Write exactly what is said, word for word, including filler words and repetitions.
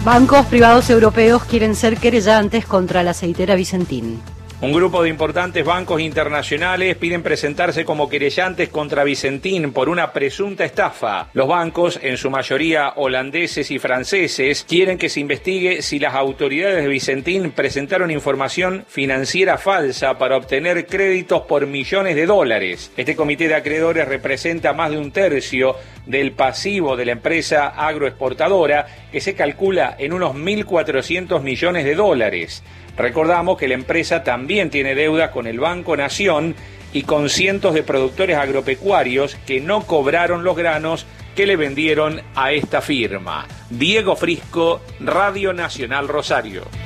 Bancos privados europeos quieren ser querellantes contra la aceitera Vicentín. Un grupo de importantes bancos internacionales piden presentarse como querellantes contra Vicentín por una presunta estafa. Los bancos, en su mayoría holandeses y franceses, quieren que se investigue si las autoridades de Vicentín presentaron información financiera falsa para obtener créditos por millones de dólares. Este comité de acreedores representa más de un tercio del pasivo de la empresa agroexportadora, que se calcula en unos mil cuatrocientos millones de dólares. Recordamos que la empresa también tiene deudas con el Banco Nación y con cientos de productores agropecuarios que no cobraron los granos que le vendieron a esta firma. Diego Frisco, Radio Nacional Rosario.